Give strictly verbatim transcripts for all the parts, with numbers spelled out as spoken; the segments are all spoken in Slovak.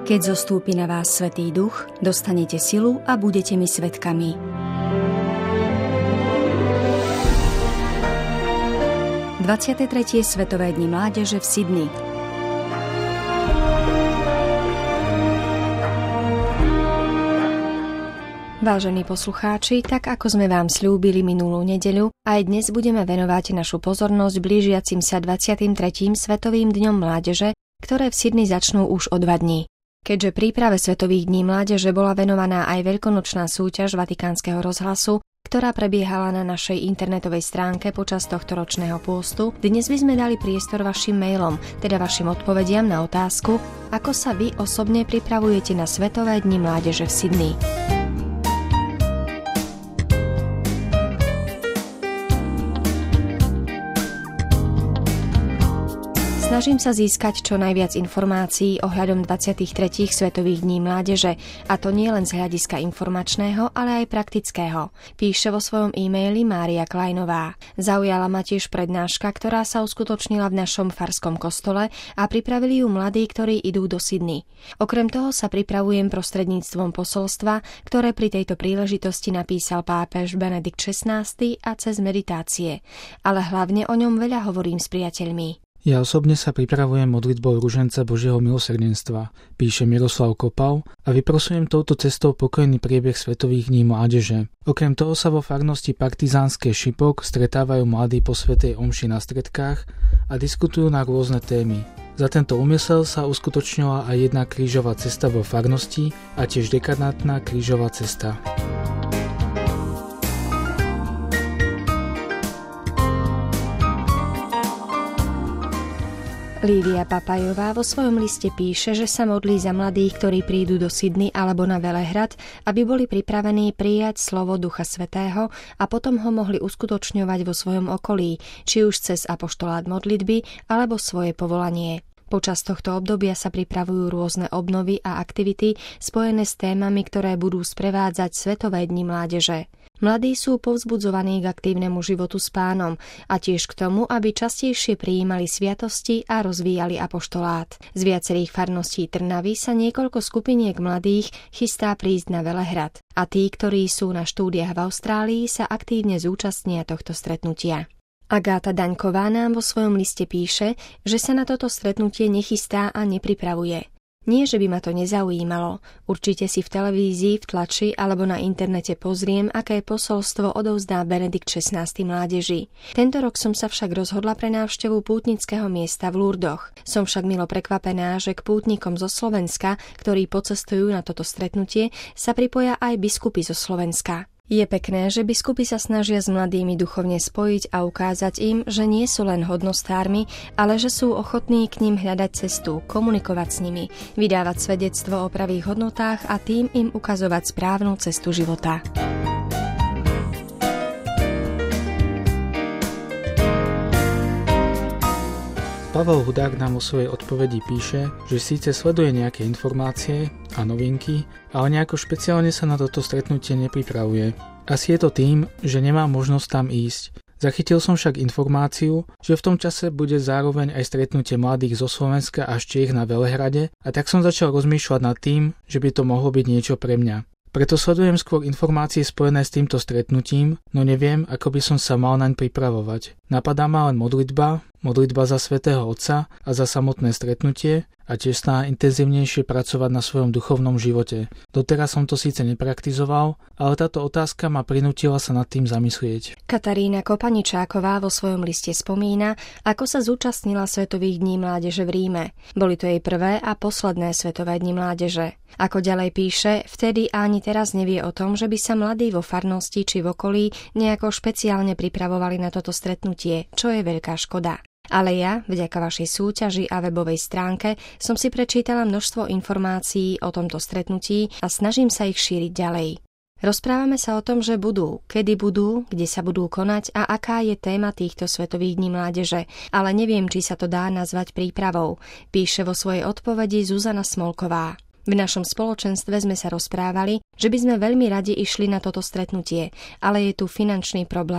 Keď zostúpi na vás Svätý Duch, dostanete silu a budete mi svedkami. dvadsiate tretie Svetové dni mládeže v Sydney. Vážení poslucháči, tak ako sme vám sľúbili minulú nedeľu, aj dnes budeme venovať našu pozornosť blížiacim sa dvadsiatym tretím Svetovým dňom mládeže, ktoré v Sydney začnú už o dva dni. Keďže príprave Svetových dní mládeže bola venovaná aj veľkonočná súťaž Vatikánskeho rozhlasu, ktorá prebiehala na našej internetovej stránke počas tohto ročného pôstu, dnes by sme dali priestor vašim mailom, teda vašim odpovediam na otázku, ako sa vy osobne pripravujete na Svetové dni mládeže v Sydney. Snažím sa získať čo najviac informácií ohľadom dvadsiatich tretích Svetových dní mládeže, a to nie len z hľadiska informačného, ale aj praktického. Píše vo svojom e-maili Mária Kleinová. Zaujala ma tiež prednáška, ktorá sa uskutočnila v našom farskom kostole a pripravili ju mladí, ktorí idú do Sydney. Okrem toho sa pripravujem prostredníctvom posolstva, ktoré pri tejto príležitosti napísal pápež Benedikt šestnásty a cez meditácie. Ale hlavne o ňom veľa hovorím s priateľmi. Ja osobne sa pripravujem modlitbou Ruženca Božieho milosrdenstva, píše Miroslav Kopal, a vyprosujem touto cestou pokojný priebeh Svetových dní mládeže. Okrem toho sa vo farnosti Partizánske Šipok stretávajú mladí po svätej omši na stredkách a diskutujú na rôzne témy. Za tento úmysel sa uskutočnila aj jedna krížová cesta vo farnosti a tiež dekadentná krížová cesta. Lívia Papajová vo svojom liste píše, že sa modlí za mladých, ktorí prídu do Sydney alebo na Velehrad, aby boli pripravení prijať slovo Ducha Svätého a potom ho mohli uskutočňovať vo svojom okolí, či už cez apoštolát modlitby alebo svoje povolanie. Počas tohto obdobia sa pripravujú rôzne obnovy a aktivity spojené s témami, ktoré budú sprevádzať Svetové dni mládeže. Mladí sú povzbudzovaní k aktívnemu životu s Pánom a tiež k tomu, aby častejšie prijímali sviatosti a rozvíjali apoštolát. Z viacerých farností Trnavy sa niekoľko skupiniek mladých chystá prísť na Velehrad a tí, ktorí sú na štúdiách v Austrálii, sa aktívne zúčastnia tohto stretnutia. Agáta Daňková nám vo svojom liste píše, že sa na toto stretnutie nechystá a nepripravuje. Nie, že by ma to nezaujímalo. Určite si v televízii, v tlači alebo na internete pozriem, aké posolstvo odovzdá Benedikt šestnásty mládeži. Tento rok som sa však rozhodla pre návštevu pútnického miesta v Lurdoch. Som však milo prekvapená, že k pútnikom zo Slovenska, ktorí pocestujú na toto stretnutie, sa pripoja aj biskupy zo Slovenska. Je pekné, že biskupy sa snažia s mladými duchovne spojiť a ukázať im, že nie sú len hodnostármi, ale že sú ochotní k ním hľadať cestu, komunikovať s nimi, vydávať svedectvo o pravých hodnotách a tým im ukazovať správnu cestu života. Pavel Hudák nám vo svojej odpovedi píše, že síce sleduje nejaké informácie a novinky, ale nejako špeciálne sa na toto stretnutie nepripravuje. Asi je to tým, že nemá možnosť tam ísť. Zachytil som však informáciu, že v tom čase bude zároveň aj stretnutie mladých zo Slovenska a z Čiech na Velehrade, a tak som začal rozmýšľať nad tým, že by to mohlo byť niečo pre mňa. Preto sledujem skôr informácie spojené s týmto stretnutím, no neviem, ako by som sa mal naň pripravovať. Napadá ma len modlitba, modlitba za Svätého Otca a za samotné stretnutie a tiež snáď intenzívnejšie pracovať na svojom duchovnom živote. Doteraz som to síce nepraktizoval, ale táto otázka ma prinútila sa nad tým zamyslieť. Katarína Kopaničáková vo svojom liste spomína, ako sa zúčastnila Svetových dní mládeže v Ríme. Boli to jej prvé a posledné Svetové dni mládeže. Ako ďalej píše, vtedy ani teraz nevie o tom, že by sa mladí vo farnosti či v okolí nejako špeciálne pripravovali na toto stretnutie, čo je veľká škoda. Ale ja, vďaka vašej súťaži a webovej stránke, som si prečítala množstvo informácií o tomto stretnutí a snažím sa ich šíriť ďalej. Rozprávame sa o tom, že budú, kedy budú, kde sa budú konať a aká je téma týchto Svetových dní mládeže, ale neviem, či sa to dá nazvať prípravou, píše vo svojej odpovedi Zuzana Smolková. V našom spoločenstve sme sa rozprávali, že by sme veľmi radi išli na toto stretnutie, ale je tu finančný problém.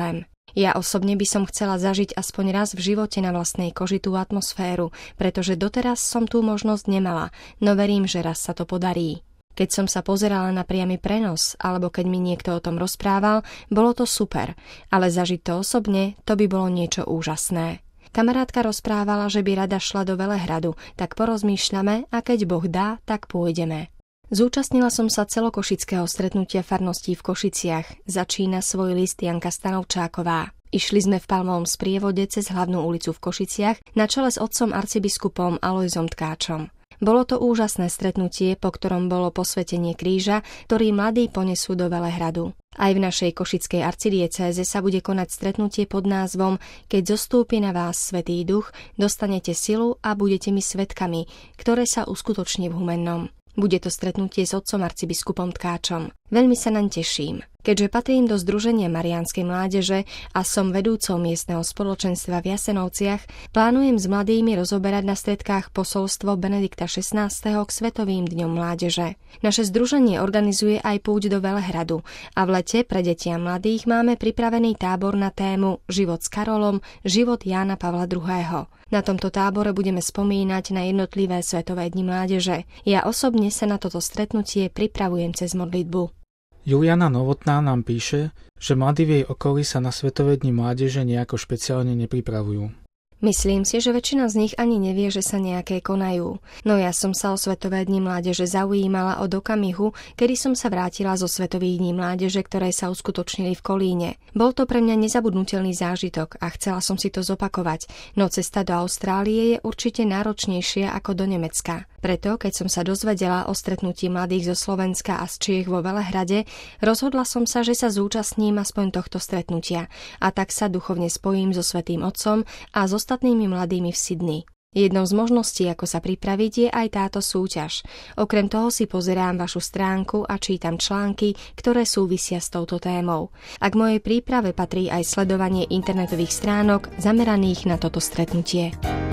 Ja osobne by som chcela zažiť aspoň raz v živote na vlastnej koži tú atmosféru, pretože doteraz som tú možnosť nemala, no verím, že raz sa to podarí. Keď som sa pozerala na priamy prenos, alebo keď mi niekto o tom rozprával, bolo to super, ale zažiť to osobne, to by bolo niečo úžasné. Kamarátka rozprávala, že by rada šla do Velehradu, tak porozmýšľame a keď Boh dá, tak pôjdeme. Zúčastnila som sa celokošického stretnutia farností v Košiciach. Začína svoj list Janka Stanovčáková. Išli sme v palmovom sprievode cez hlavnú ulicu v Košiciach na čele s otcom arcibiskupom Alojzom Tkáčom. Bolo to úžasné stretnutie, po ktorom bolo posvetenie kríža, ktorý mladí ponesú do Velehradu. Aj v našej košickej arcidiecéze sa bude konať stretnutie pod názvom Keď zostúpi na vás Svätý Duch, dostanete silu a budete mi svedkami, ktoré sa uskutoční v Humennom. Bude to stretnutie s otcom arcibiskupom Tkáčom. Veľmi sa naň teším. Keďže patrím do Združenia Mariánskej mládeže a som vedúcou miestneho spoločenstva v Jasenovciach, plánujem s mladými rozoberať na stredkách posolstvo Benedikta šestnásteho k Svetovým dňom mládeže. Naše združenie organizuje aj púť do Velehradu a v lete pre deti a mladých máme pripravený tábor na tému Život s Karolom, život Jána Pavla druhého. Na tomto tábore budeme spomínať na jednotlivé Svetové dni mládeže. Ja osobne sa na toto stretnutie pripravujem cez modlitbu. Juliana Novotná nám píše, že mladí v jej okolí sa na Svetové dni mládeže nejako špeciálne nepripravujú. Myslím si, že väčšina z nich ani nevie, že sa nejaké konajú. No ja som sa o Svetové dni mládeže zaujímala od okamihu, kedy som sa vrátila zo Svetových dní mládeže, ktoré sa uskutočnili v Kolíne. Bol to pre mňa nezabudnutelný zážitok a chcela som si to zopakovať, no cesta do Austrálie je určite náročnejšia ako do Nemecka. Preto, keď som sa dozvedela o stretnutí mladých zo Slovenska a z Čiech vo Velehrade, rozhodla som sa, že sa zúčastním aspoň tohto stretnutia a tak sa duchovne spojím so Svätým Otcom a s ostatnými mladými v Sydney. Jednou z možností, ako sa pripraviť, je aj táto súťaž. Okrem toho si pozerám vašu stránku a čítam články, ktoré súvisia s touto témou. A k mojej príprave patrí aj sledovanie internetových stránok zameraných na toto stretnutie.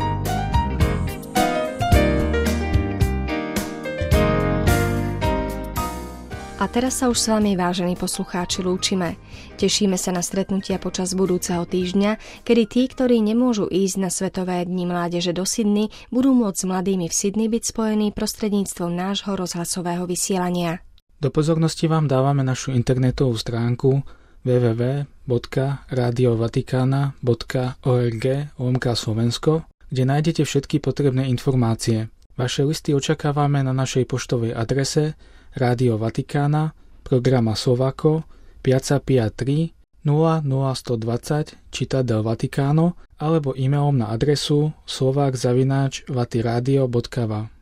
A teraz sa už s vami, vážení poslucháči, lúčime. Tešíme sa na stretnutia počas budúceho týždňa, kedy tí, ktorí nemôžu ísť na Svetové dni mládeže do Sydney, budú môcť s mladými v Sydney byť spojení prostredníctvom nášho rozhlasového vysielania. Do pozornosti vám dávame našu internetovú stránku w w w bodka radio vatikana bodka org lomka Slovensko, kde nájdete všetky potrebné informácie. Vaše listy očakávame na našej poštovej adrese Rádio Vatikána, programa Slovako, Piazza Pia tri, nula nula sto dvadsať, Città del Vaticano, alebo e-mailom na adresu slovak zavináč vatiradio bodka va.